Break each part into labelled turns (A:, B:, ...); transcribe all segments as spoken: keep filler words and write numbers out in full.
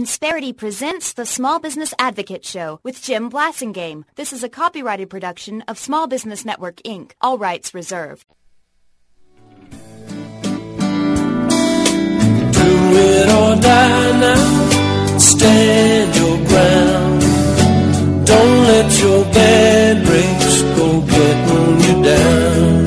A: Insperity presents the Small Business Advocate Show with Jim Blasingame. This is a copyrighted production of Small Business Network, Incorporated. All rights reserved.
B: Do it or die now. Stand your ground. Don't let your bad breaks go getting you down.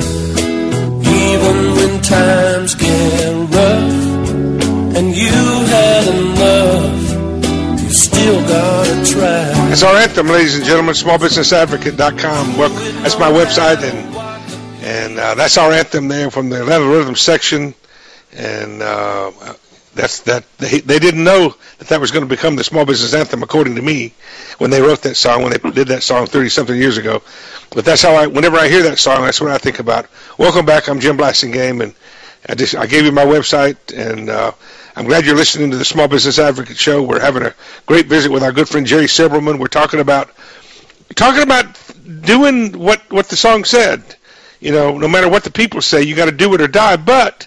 B: Even when times get rough and you've had enough, you still gotta try.
C: That's our anthem, ladies and gentlemen, small business advocate dot com. Well, that's my website, and and uh, that's our anthem there from the Atlanta Rhythm section. And uh, that's that. They, they didn't know that that was going to become the small business anthem, according to me, when they wrote that song, when they did that song thirty-something years ago. But that's how I, whenever I hear that song, that's what I think about. Welcome back. I'm Jim Blasingame, and I just I gave you my website, and uh, I'm glad you're listening to the Small Business Advocate Show. We're having a great visit with our good friend Jerry Silberman. We're talking about talking about doing what what the song said. You know, no matter what the people say, you got to do it or die. But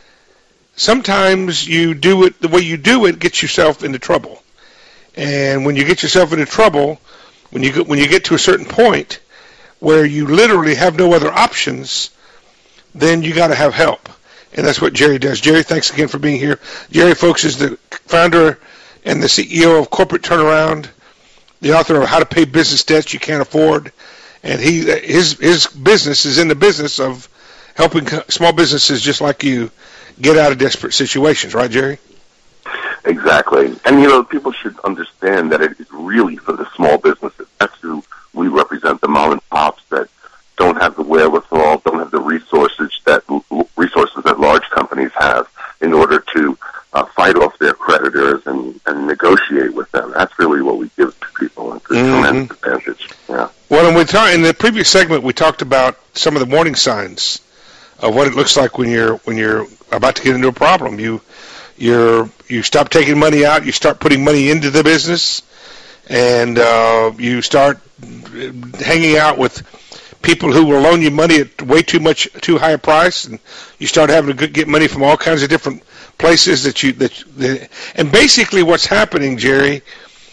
C: sometimes you do it the way you do it gets yourself into trouble. And when you get yourself into trouble, when you get, when you get to a certain point where you literally have no other options, then you got to have help. And that's what Jerry does. Jerry, thanks again for being here. Jerry, folks, is the founder and the C E O of Corporate Turnaround, the author of How to Pay Business Debts You Can't Afford. And he his his business is in the business of helping small businesses just like you get out of desperate situations. Right, Jerry?
D: Exactly. And, you know, people should understand that it is really for the small businesses. That's who we represent, the mom and pops that don't have the wherewithal, don't have the resources that resources that large companies have in order to uh, fight off their creditors and, and negotiate with them. That's really what we give to people. It's a mm-hmm. tremendous advantage. Yeah.
C: Well, and we talk, in the previous segment, we talked about some of the warning signs of what it looks like when you're when you're about to get into a problem. You you're you stop taking money out, you start putting money into the business, and uh, you start hanging out with people who will loan you money at way too much, too high a price, and you start having to get money from all kinds of different places that you that, that and basically what's happening, Jerry,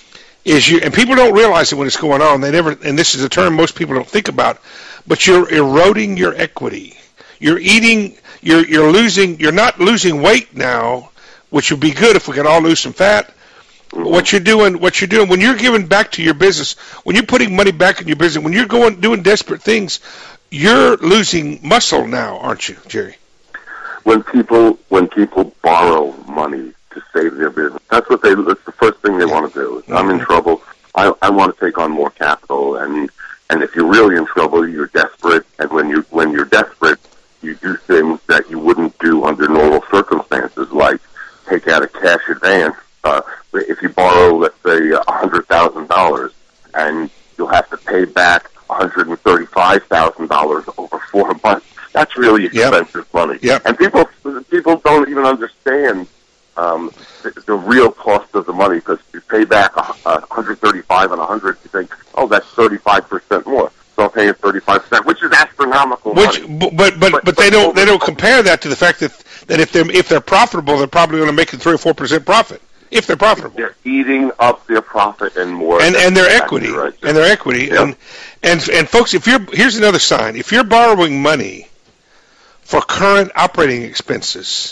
C: is you and people don't realize it when it's going on. They never, and this is a term most people don't think about, but you're eroding your equity. You're eating. You're you're losing. You're not losing weight now, which would be good if we could all lose some fat. What you're doing, what you're doing, when you're giving back to your business, when you're putting money back in your business, when you're going doing desperate things, you're losing muscle now, aren't you, Jerry?
D: When people when people borrow money to save their business, that's what they. That's the first thing they yeah. want to do. Mm-hmm. I'm in trouble. I I want to take on more capital, and and if you're really in trouble, you're desperate. And when you when you're desperate, you do things that you wouldn't do under normal circumstances, like take out a cash advance. Uh, if you borrow, let's say, one hundred thousand dollars, and you'll have to pay back one hundred thirty-five thousand dollars over four months, that's really expensive yep. money.
C: Yep.
D: And people people don't even understand um, the, the real cost of the money, because you pay back uh, one hundred thirty-five and one hundred, you think, oh, that's thirty-five percent more. So I'm paying thirty-five percent, which is astronomical
C: which,
D: money.
C: But but but, but, but they don't they don't compare that to the fact that that if they're if they're profitable, they're probably going to make a three or four percent profit. If they're profitable,
D: they're eating up their profit and more,
C: and and their equity, right. and their equity,
D: yep.
C: and and and folks, if you're here's another sign: if you're borrowing money for current operating expenses,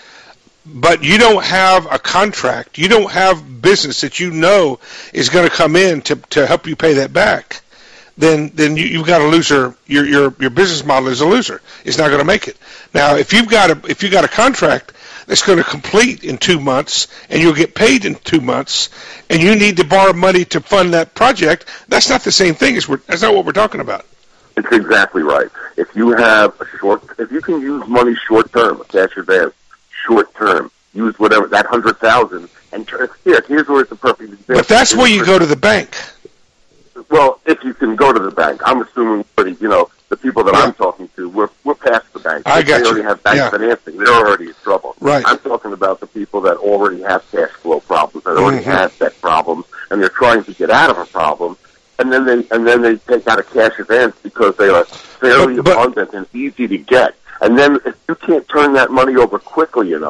C: but you don't have a contract, you don't have business that you know is going to come in to to help you pay that back, then then you, you've got a loser. Your your your business model is a loser. It's not going to make it. Now, if you've got a if you got a contract that's going to complete in two months, and you'll get paid in two months, and you need to borrow money to fund that project, that's not the same thing. As we're, that's not what we're talking about.
D: It's exactly right. If you have a short, if you can use money short term, a cash advance, short term, use whatever that hundred thousand, and here, here's where it's a perfect example.
C: But that's where you go to the bank.
D: Well, if you can go to the bank, I'm assuming, you know, the people that yeah. I'm talking to, we're we're past the bank.
C: I got
D: they already
C: you.
D: have bank
C: yeah.
D: financing. They're already in trouble.
C: Right.
D: I'm talking about the people that already have cash flow problems, that already
C: mm-hmm.
D: have debt problems, and they're trying to get out of a problem, and then they and then they take out a cash advance because they are fairly
C: but, but,
D: abundant and easy to get. And then if you can't turn that money over quickly enough,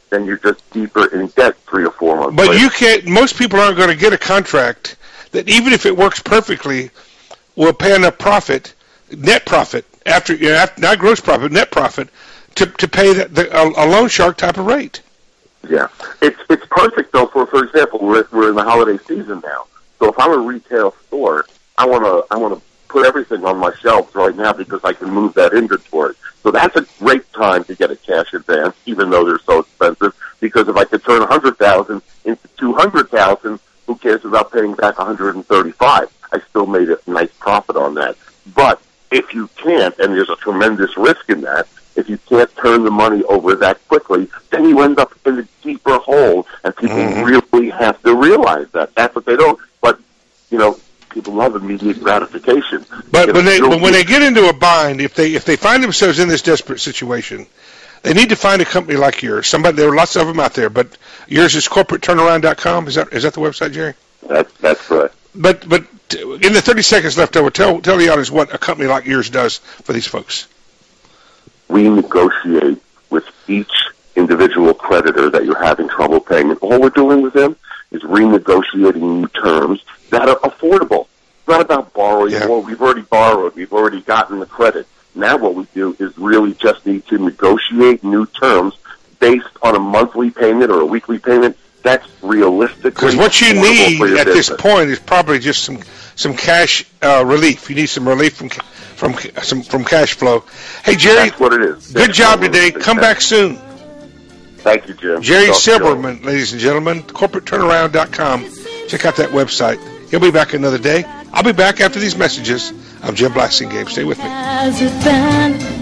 D: then you're just deeper in debt three or four months
C: But
D: later.
C: you can't. Most people aren't going to get a contract that, even if it works perfectly, will pay enough profit, net profit, after, you know, after not gross profit, net profit, to to pay the, the, a, a loan shark type of rate.
D: Yeah, it's it's perfect though. For for example, we're we're in the holiday season now. So if I'm a retail store, I want to I want to put everything on my shelves right now because I can move that inventory. So that's a great time to get a cash advance, even though they're so expensive. Because if I could turn a hundred thousand into two hundred thousand, who cares about paying back one hundred and thirty-five? I still made a nice profit on that. But if you can't, and there's a tremendous risk in that, if you can't turn the money over that quickly, then you end up in a deeper hole, and people mm-hmm. really have to realize that. That's what they don't. But you know, people love immediate gratification.
C: But
D: if
C: when they but when they get into a bind, if they if they find themselves in this desperate situation, they need to find a company like yours. Somebody, there are lots of them out there, but yours is corporate turnaround dot com. Is that is that the website, Jerry?
D: That's that's correct.
C: But but in the thirty seconds left over, tell tell the audience what a company like yours does for these folks.
D: We negotiate with each individual creditor that you're having trouble paying. And all we're doing with them is renegotiating new terms that are affordable. It's not about borrowing
C: yeah.
D: more. We've already borrowed. We've already gotten the credit. Now what we do is really just need to negotiate new terms based on a monthly payment or a weekly payment. That's realistic.
C: Because what you need at this point is probably just some some cash uh, relief. You need some relief from from some from cash flow. Hey, Jerry,
D: that's what it is.
C: Good
D: That's
C: job today. Come back soon.
D: Thank you, Jim.
C: Jerry Silberman, ladies and gentlemen, corporate turnaround dot com. Check out that website. He'll be back another day. I'll be back after these messages. I'm Jim Blasingame. Stay with me.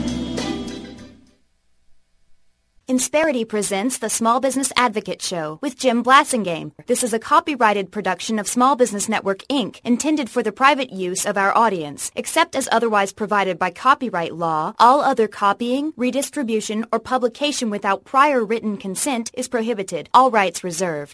A: Insperity presents the Small Business Advocate Show with Jim Blasingame. This is a copyrighted production of Small Business Network, Incorporated, intended for the private use of our audience. Except as otherwise provided by copyright law, all other copying, redistribution, or publication without prior written consent is prohibited. All rights reserved.